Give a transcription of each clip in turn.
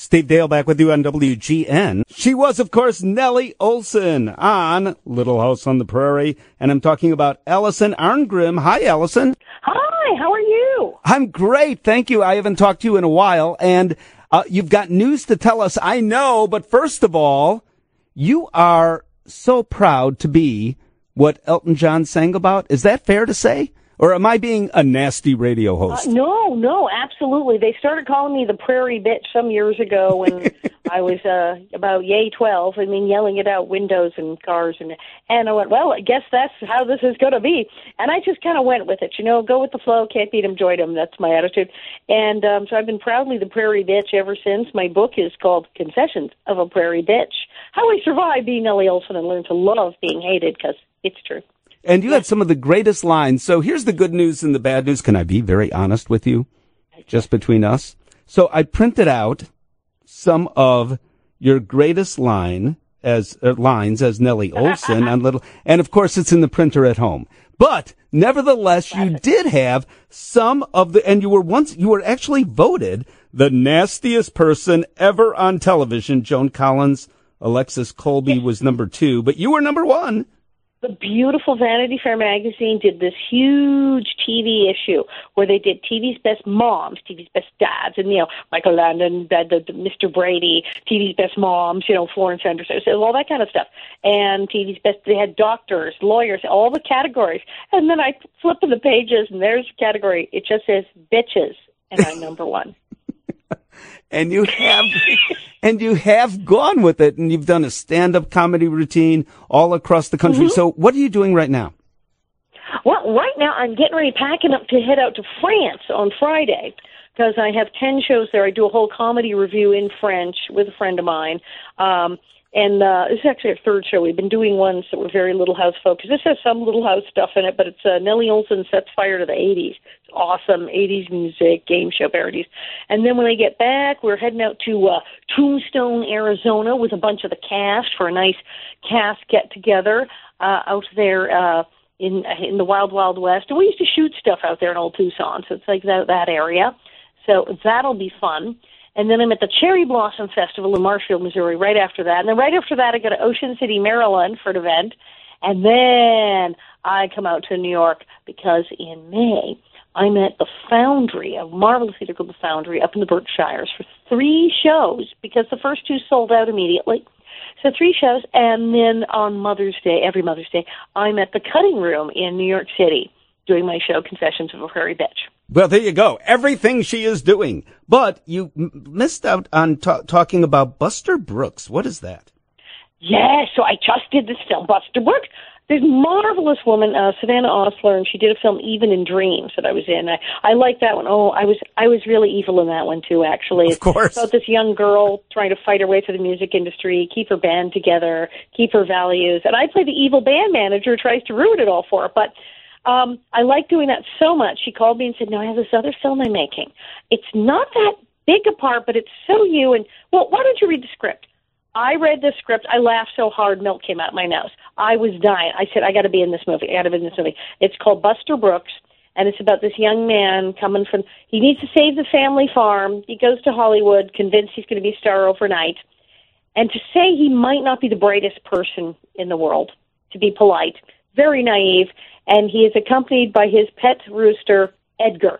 Steve Dale back with you on WGN. She was, of course, Nellie Oleson on Little House on the Prairie, and I'm talking about Allison Arngrim. Hi, Allison. Hi, how are you? I'm great, thank you. I haven't talked to you in a while, and you've got news to tell us, I know, but first of all, you are so proud to be what Elton John sang about. Is that fair to say? Or am I being a nasty radio host? No, absolutely. They started calling me the Prairie Bitch some years ago when I was about 12. I mean, yelling it out windows and cars. And I went, well, I guess that's how this is going to be. And I just kind of went with it. You know, go with the flow, can't beat 'em, join 'em. That's my attitude. And so I've been proudly the Prairie Bitch ever since. My book is called Confessions of a Prairie Bitch. How I survived being Nellie Oleson and learned to love being hated, because it's true. And you had some of the greatest lines. So here's the good news and the bad news. Can I be very honest with you? Just between us. So I printed out some of your greatest lines as Nellie Oleson on Little, and of course it's in the printer at home. But nevertheless, you did have some of and you were actually voted the nastiest person ever on television. Joan Collins, Alexis Colby was number 2, but you were number 1. The beautiful Vanity Fair magazine did this huge TV issue where they did TV's best moms, TV's best dads, and, Michael Landon, Mr. Brady, TV's best moms, Florence Anderson, so all that kind of stuff. And TV's best, they had doctors, lawyers, all the categories. And then I flip to the pages, and there's a category. It just says bitches, and I'm number 1. And you have gone with it, and you've done a stand-up comedy routine all across the country. Mm-hmm. So what are you doing right now? Well, right now I'm getting ready, packing up to head out to France on Friday, because I have 10 shows there. I do a whole comedy review in French with a friend of mine. And this is actually our 3rd show. We've been doing ones that were very Little House focused. This has some Little House stuff in it, but it's Nellie Oleson Sets Fire to the 80s. It's awesome, 80s music, game show parodies. And then when I get back, we're heading out to Tombstone, Arizona with a bunch of the cast for a nice cast get-together out there in the Wild Wild West. And we used to shoot stuff out there in Old Tucson, so it's like that area. So that'll be fun. And then I'm at the Cherry Blossom Festival in Marshfield, Missouri, right after that. And then right after that, I go to Ocean City, Maryland for an event. And then I come out to New York because in May, I'm at the Foundry, a marvelous theater called the Foundry, up in the Berkshires for 3 shows, because the first 2 sold out immediately. So 3 shows. And then on Mother's Day, every Mother's Day, I'm at the Cutting Room in New York City doing my show, Confessions of a Prairie Bitch. Well, there you go. Everything she is doing. But you missed out on talking about Buster Brooks. What is that? Yes, so I just did this film, Buster Brooks. There's a marvelous woman, Savannah Osler, and she did a film, Even in Dreams, that I was in. I like that one. Oh, I was really evil in that one, too, actually. Of course. It's about this young girl trying to fight her way through the music industry, keep her band together, keep her values. And I play the evil band manager who tries to ruin it all for her. But I like doing that so much. She called me and said, no, I have this other film I'm making. It's not that big a part, but it's so you. And, well, why don't you read the script? I read the script. I laughed so hard, milk came out of my nose. I was dying. I said, I got to be in this movie. I got to be in this movie. It's called Buster Brooks, and it's about this young man coming from, he needs to save the family farm. He goes to Hollywood, convinced he's going to be a star overnight. And to say he might not be the brightest person in the world, to be polite, very naive, and he is accompanied by his pet rooster, Edgar.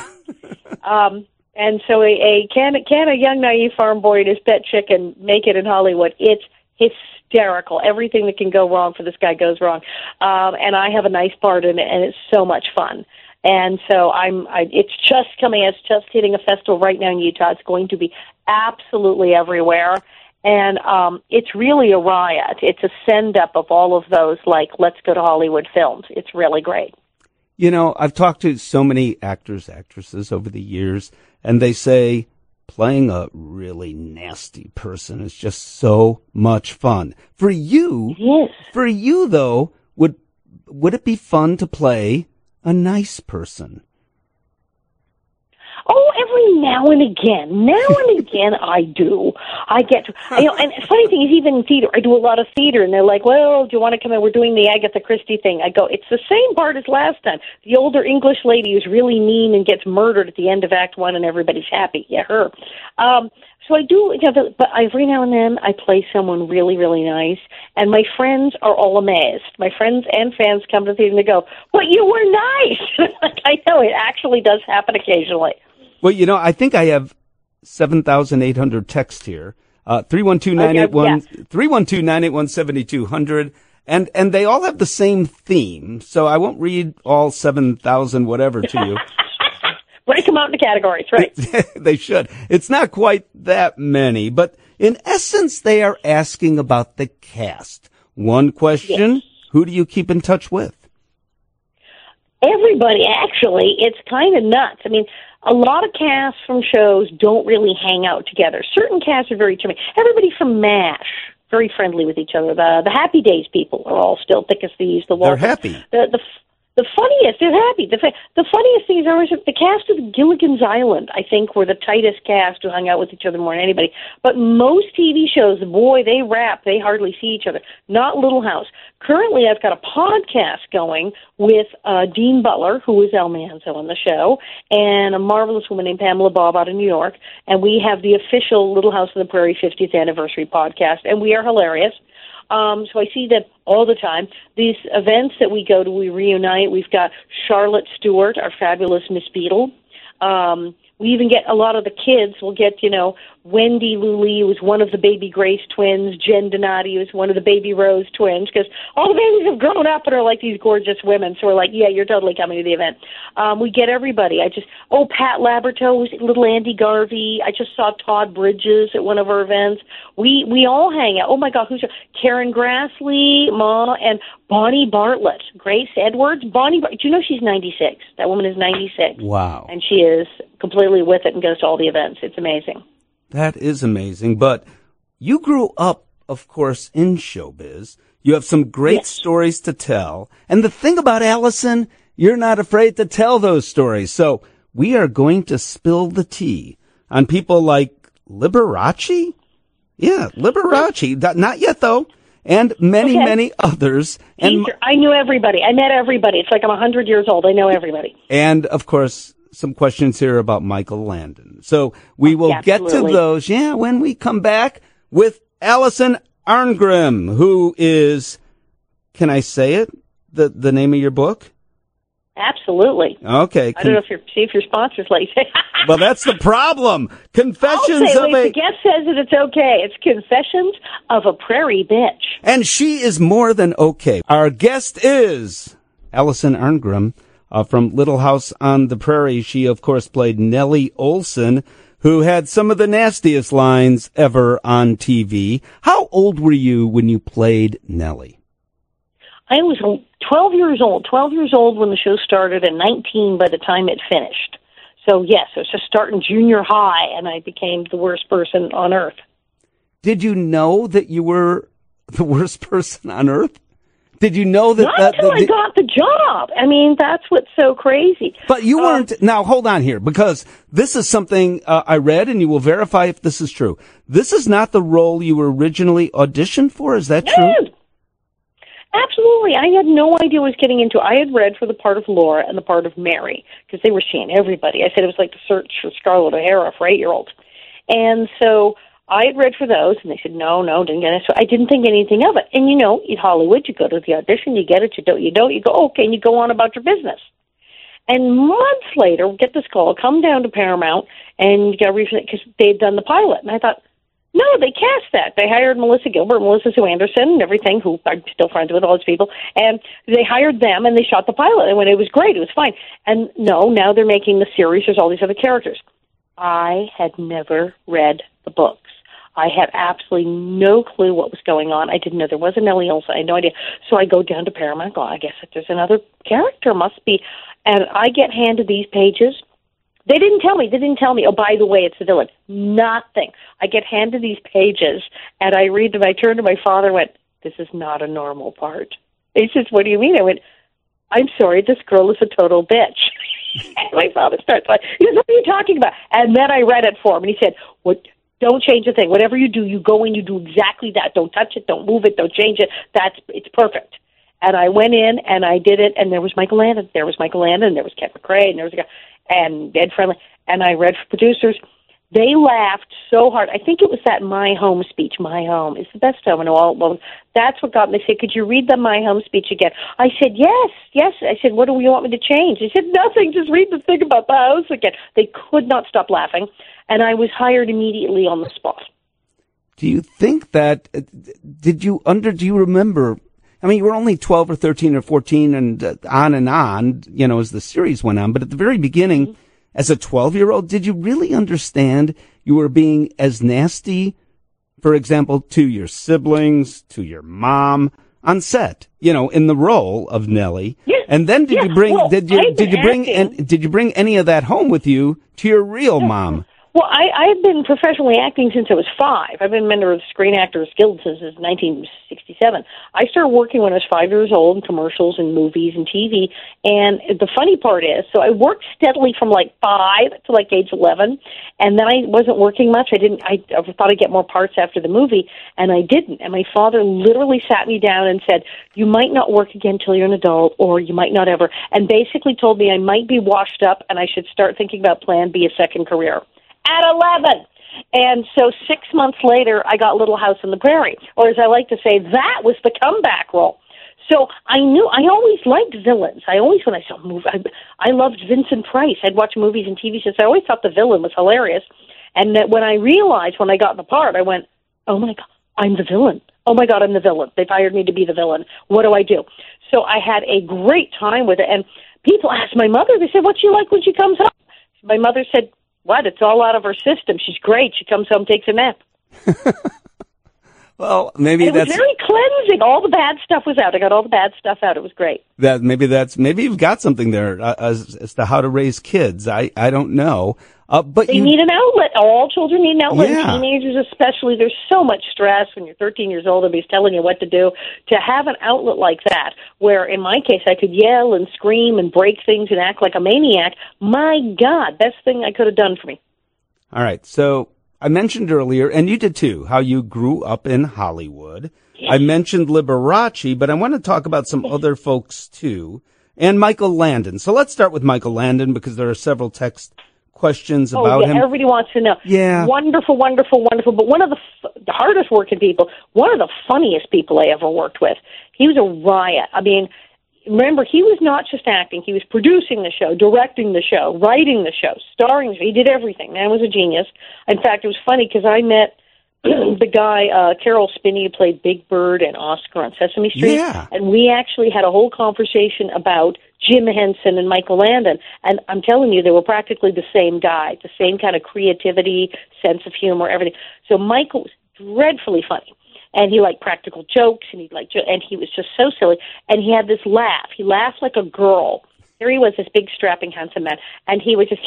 And so can a young naive farm boy and his pet chicken make it in Hollywood? It's hysterical. Everything that can go wrong for this guy goes wrong. And I have a nice part in it, and it's so much fun. And so it's just coming, it's just hitting a festival right now in Utah. It's going to be absolutely everywhere. And it's really a riot. It's a send-up of all of those, like, let's go to Hollywood films. It's really great. You know, I've talked to so many actors, actresses over the years, and they say playing a really nasty person is just so much fun. For you, yes. For you though, would it be fun to play a nice person? Oh, every now and again I do. I get to, and the funny thing is, even in theater, I do a lot of theater, and they're like, well, do you want to come in? We're doing the Agatha Christie thing. I go, it's the same part as last time. The older English lady who's really mean and gets murdered at the end of Act 1 and everybody's happy. Yeah, her. So I do, but every now and then I play someone really, really nice, and my friends are all amazed. My friends and fans come to the theater and they go, "But you were nice." I know it actually does happen occasionally. Well, I think I have 7,800 texts here. 312-981-7200. And they all have the same theme, so I won't read all 7,000 whatever to you. Break them out into categories, right? They should. It's not quite that many, but in essence, they are asking about the cast. One question, yes. Who do you keep in touch with? Everybody, actually. It's kind of nuts. I mean, a lot of casts from shows don't really hang out together. Certain casts are very charming. Everybody from MASH, very friendly with each other. The Happy Days people are all still thick as thieves. They're happy. The funniest, they're happy. The funniest thing is always the cast of Gilligan's Island, I think, were the tightest cast who hung out with each other more than anybody. But most TV shows, boy, they rap. They hardly see each other. Not Little House. Currently, I've got a podcast going with Dean Butler, who is El Manzo on the show, and a marvelous woman named Pamela Bob out of New York. And we have the official Little House on the Prairie 50th anniversary podcast, and we are hilarious. So I see them all the time. These events that we go to, we reunite. We've got Charlotte Stewart, our fabulous Miss Beadle. We even get a lot of the kids. We'll get, Wendy Lully, who was one of the Baby Grace twins. Jen Donati, who's one of the Baby Rose twins. Because all the babies have grown up and are like these gorgeous women. So we're like, yeah, you're totally coming to the event. We get everybody. Pat Laberto, who's little Andy Garvey. I just saw Todd Bridges at one of our events. We all hang out. Oh, my God, Karen Grassley, Ma, and Bonnie Bartlett. Grace Edwards. Do you know she's 96? That woman is 96. Wow. And she is completely with it and goes to all the events. It's amazing. That is amazing. But you grew up, of course, in showbiz. You have some great stories to tell. And the thing about Allison, you're not afraid to tell those stories. So we are going to spill the tea on people like Liberace. Yeah, Liberace. Not yet, though. And many others. And I knew everybody. I met everybody. It's like I'm 100 years old. I know everybody. And, of course, some questions here about Michael Landon. So we will get to those, when we come back with Allison Arngrim, who is, can I say it, the name of your book? Absolutely. Okay. I don't know if your sponsors let you say. Well, that's the problem. Confessions the guest says that it's okay. It's Confessions of a Prairie Bitch. And she is more than okay. Our guest is Allison Arngrim from Little House on the Prairie. She, of course, played Nellie Olson, who had some of the nastiest lines ever on TV. How old were you when you played Nellie? I was 12 years old when the show started and 19 by the time it finished. So, yes, I was just starting junior high, and I became the worst person on earth. Did you know that you were the worst person on earth? Did you know that? Not until I got the job. I mean, that's what's so crazy. But you weren't. Now, hold on here, because this is something I read, and you will verify if this is true. This is not the role you originally auditioned for. Is that true? Absolutely. I had no idea what I was getting into. I had read for the part of Laura and the part of Mary, because they were seeing everybody. I said it was like the search for Scarlett O'Hara for 8-year-olds. And so I had read for those, and they said, no, didn't get it. So I didn't think anything of it. And, in Hollywood, you go to the audition, you get it, you don't, you go, okay, and you go on about your business. And months later, we get this call, come down to Paramount, and you got to refund it, because they'd done the pilot. And I thought, no, they cast that. They hired Melissa Gilbert, Melissa Sue Anderson, and everything, who I'm still friends with, all those people. And they hired them, and they shot the pilot. And when it was great, it was fine. And no, now they're making the series. There's all these other characters. I had never read the books. I had absolutely no clue what was going on. I didn't know there was a Nellie Olson. I had no idea. So I go down to Paramount. I guess if there's another character, must be. And I get handed these pages. They didn't tell me, oh, by the way, it's the villain. Nothing. I get handed these pages, and I read them. I turned to my father and went, this is not a normal part. He says, what do you mean? I went, I'm sorry, this girl is a total bitch. And my father starts like, he goes, what are you talking about? And then I read it for him, and he said, what? Don't change a thing. Whatever you do, you go in, you do exactly that. Don't touch it, don't move it, don't change it. It's perfect. And I went in, and I did it, and there was Michael Landon. And there was Kevin McRae, and there was a guy, and Ed Friendly. And I read for producers, They laughed so hard. I think it was that My Home speech. My Home is the best home in all. Well, that's what got me. They said, could you read the My Home speech again? I said, yes, yes. I said, what do you want me to change? They said, nothing. Just read the thing about the house again. They could not stop laughing. And I was hired immediately on the spot. Do you think that, do you remember, I mean, you were only 12 or 13 or 14 and on, as the series went on. But at the very beginning, as a 12-year-old, did you really understand you were being as nasty, for example, to your siblings, to your mom on set, in the role of Nellie? Yes. And then did you bring any of that home with you to your real mom? Well, I've been professionally acting since I was 5. I've been a member of the Screen Actors Guild since 1967. I started working when I was 5 years old in commercials and movies and TV. And the funny part is, so I worked steadily from like 5 to like age 11, and then I wasn't working much. I thought I'd get more parts after the movie, and I didn't. And my father literally sat me down and said, you might not work again till you're an adult, or you might not ever, and basically told me I might be washed up and I should start thinking about Plan B, a second career. At 11. And so 6 months later, I got Little House on the Prairie, or as I like to say, that was the comeback role. So I always liked villains. When I saw a movie, I loved Vincent Price. I'd watch movies and TV shows. I always thought the villain was hilarious. And that when I realized, when I got the part, I went, oh my God, I'm the villain. Oh my God, I'm the villain. They've hired me to be the villain. What do I do? So I had a great time with it. And people asked my mother, they said, what's she like when she comes home? My mother said, what? It's all out of her system. She's great. She comes home, takes a nap. Well, maybe it was very cleansing. All the bad stuff was out. I got all the bad stuff out. It was great. Maybe you've got something there as to how to raise kids. I don't know. But they need an outlet. All children need an outlet. Yeah. Teenagers especially. There's so much stress when you're 13 years old and he's telling you what to do. To have an outlet like that, where in my case I could yell and scream and break things and act like a maniac, my God, best thing I could have done for me. All right. So I mentioned earlier, and you did too, how you grew up in Hollywood. Yes. I mentioned Liberace, but I want to talk about some other folks too, and Michael Landon. So let's start with Michael Landon because there are several text questions about him. Everybody wants to know. Yeah. Wonderful, wonderful, wonderful. But one of the hardest working people, one of the funniest people I ever worked with. He was a riot. I mean, remember, he was not just acting. He was producing the show, directing the show, writing the show, starring the show. He did everything. Man was a genius. In fact, it was funny because I met the guy, Carol Spinney, who played Big Bird and Oscar on Sesame Street. Yeah. And we actually had a whole conversation about Jim Henson and Michael Landon. And I'm telling you, they were practically the same guy, the same kind of creativity, sense of humor, everything. So Michael was dreadfully funny. And he liked practical jokes, and and he was just so silly. And he had this laugh. He laughed like a girl. Here he was, this big, strapping, handsome man, and he was just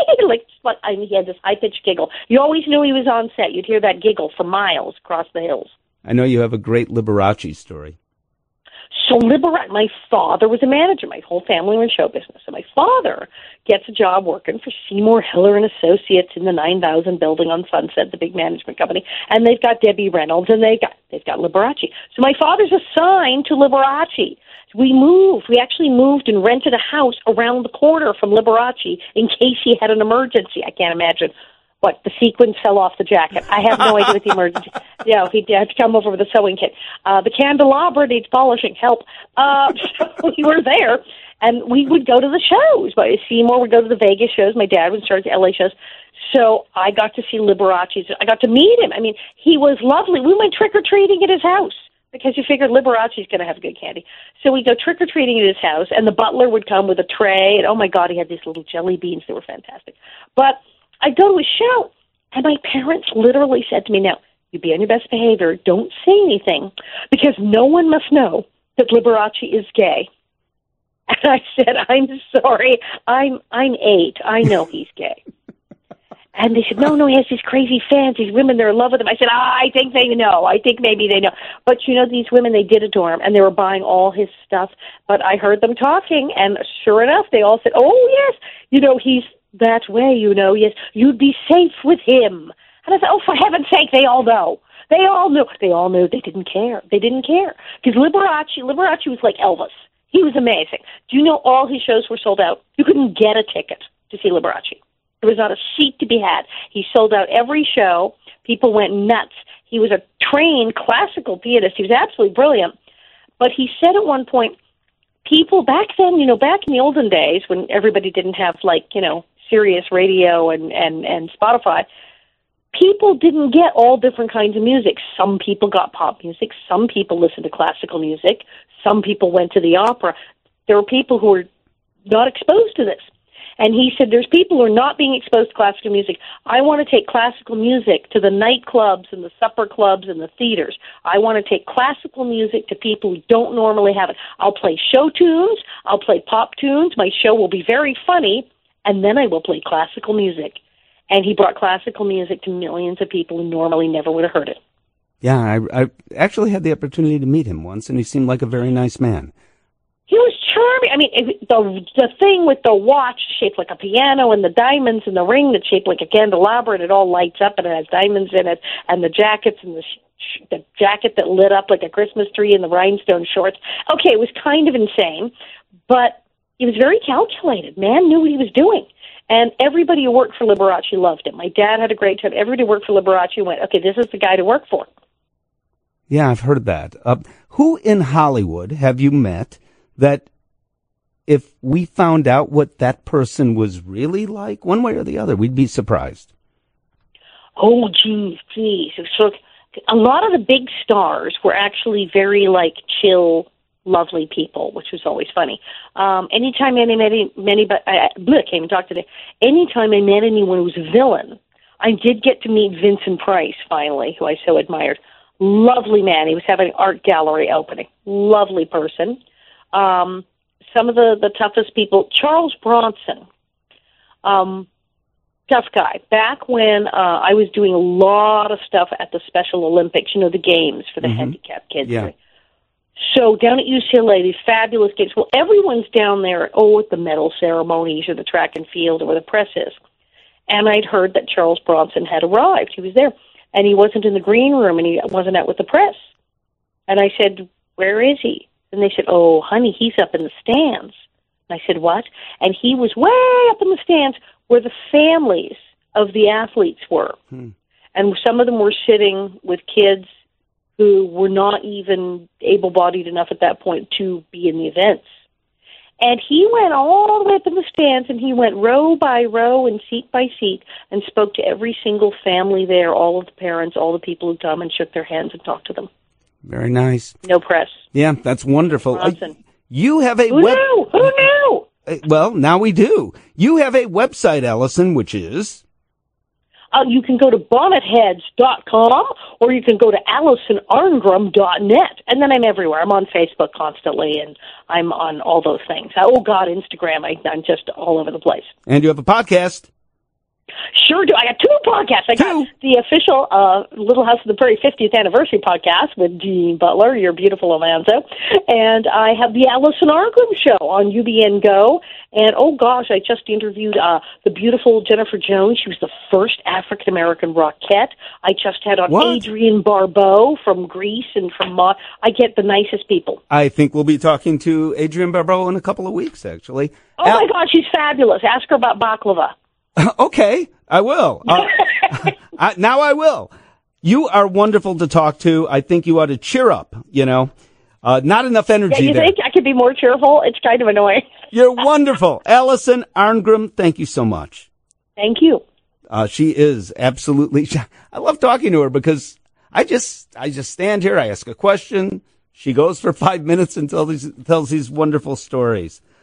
and he had this high-pitched giggle. You always knew he was on set. You'd hear that giggle for miles across the hills. I know you have a great Liberace story. So my father was a manager. My whole family were in show business. So my father gets a job working for Seymour Hiller and Associates in the 9000 building on Sunset, the big management company. And they've got Debbie Reynolds, and they've got Liberace. So my father's assigned to Liberace. We moved. We actually moved and rented a house around the corner from Liberace in case he had an emergency. I can't imagine what the sequins fell off the jacket. I have no idea what the emergency. He had to come over with a sewing kit. The candelabra needs polishing. Help. So we were there, and we would go to the shows. Seymour would go to the Vegas shows. My dad would start the LA shows. So I got to see Liberace. I got to meet him. I mean, he was lovely. We went trick-or-treating at his house, because you figured Liberace's going to have good candy. So we go trick-or-treating at his house, and the butler would come with a tray, and oh my God, he had these little jelly beans. They were fantastic. But I go to his show, and my parents literally said to me, now, you be on your best behavior, don't say anything, because no one must know that Liberace is gay. And I said, I'm sorry, I'm 8. I know he's gay. And they said, no, he has these crazy fans, these women, they're in love with him. I said, I think they know. I think maybe they know. But, these women, they did adore him, and they were buying all his stuff. But I heard them talking, and sure enough, they all said, oh, yes, he's that way, yes, you'd be safe with him. And I said, oh, for heaven's sake, they all know. They all knew. They all knew. They didn't care. Because Liberace was like Elvis. He was amazing. Do you know all his shows were sold out? You couldn't get a ticket to see Liberace. There was not a seat to be had. He sold out every show. People went nuts. He was a trained classical pianist. He was absolutely brilliant. But he said at one point, people back then, back in the olden days when everybody didn't have Sirius radio and Spotify, people didn't get all different kinds of music. Some people got pop music. Some people listened to classical music. Some people went to the opera. There were people who were not exposed to this. And he said, there's people who are not being exposed to classical music. I want to take classical music to the nightclubs and the supper clubs and the theaters. I want to take classical music to people who don't normally have it. I'll play show tunes. I'll play pop tunes. My show will be very funny. And then I will play classical music. And he brought classical music to millions of people who normally never would have heard it. Yeah, I actually had the opportunity to meet him once, and he seemed like a very nice man. He was charming. I mean, the thing with the watch shaped like a piano and the diamonds and the ring that's shaped like a candelabra, and it all lights up and it has diamonds in it, and the jackets and the jacket that lit up like a Christmas tree and the rhinestone shorts. Okay, it was kind of insane, but he was very calculated. Man knew what he was doing. And everybody who worked for Liberace loved him. My dad had a great time. Everybody who worked for Liberace went, okay, this is the guy to work for. Yeah, I've heard that. Who in Hollywood have you met that if we found out what that person was really like, one way or the other, we'd be surprised? Oh, geez. So a lot of the big stars were actually very, chill, lovely people, which was always funny. Anytime I met can't even talk today. Anytime I met anyone who was a villain, I did get to meet Vincent Price, finally, who I so admired. Lovely man. He was having an art gallery opening. Lovely person. Some of the toughest people, Charles Bronson, tough guy. Back when I was doing a lot of stuff at the Special Olympics, the games for the handicapped kids. Yeah. So down at UCLA, these fabulous games. Well, everyone's down there, at the medal ceremonies or the track and field or where the press is. And I'd heard that Charles Bronson had arrived. He was there. And he wasn't in the green room, and he wasn't out with the press. And I said, where is he? And they said, oh, honey, he's up in the stands. And I said, what? And he was way up in the stands where the families of the athletes were. And some of them were sitting with kids who were not even able-bodied enough at that point to be in the events. And he went all the way up in the stands, and he went row by row and seat by seat and spoke to every single family there, all of the parents, all the people who come, and shook their hands and talked to them. Very nice. No press. Yeah, that's wonderful. You have a Who knew? Well, now we do. You have a website, Allison, which is? You can go to bonnetheads.com or you can go to AllisonArngrum.net. And then I'm everywhere. I'm on Facebook constantly, and I'm on all those things. Oh, God, Instagram. I'm just all over the place. And you have a podcast. Sure do. I got two podcasts. I got the official Little House of the Prairie 50th Anniversary podcast with Jean Butler, your beautiful Alonzo. And I have the Allison Arngrum Show on UBN Go. And, oh, gosh, I just interviewed the beautiful Jennifer Jones. She was the first African-American rockette. I just had on Adrienne Barbeau from Greece and from I get the nicest people. I think we'll be talking to Adrienne Barbeau in a couple of weeks, actually. Oh, my God, she's fabulous. Ask her about baklava. Okay, I will. Now I will. You are wonderful to talk to. I think you ought to cheer up, Not enough energy you there. think I could be more cheerful? It's kind of annoying. You're wonderful. Allison Arngrum, thank you so much. Thank you. She is absolutely, I love talking to her because I just stand here, I ask a question, she goes for 5 minutes and tells these wonderful stories.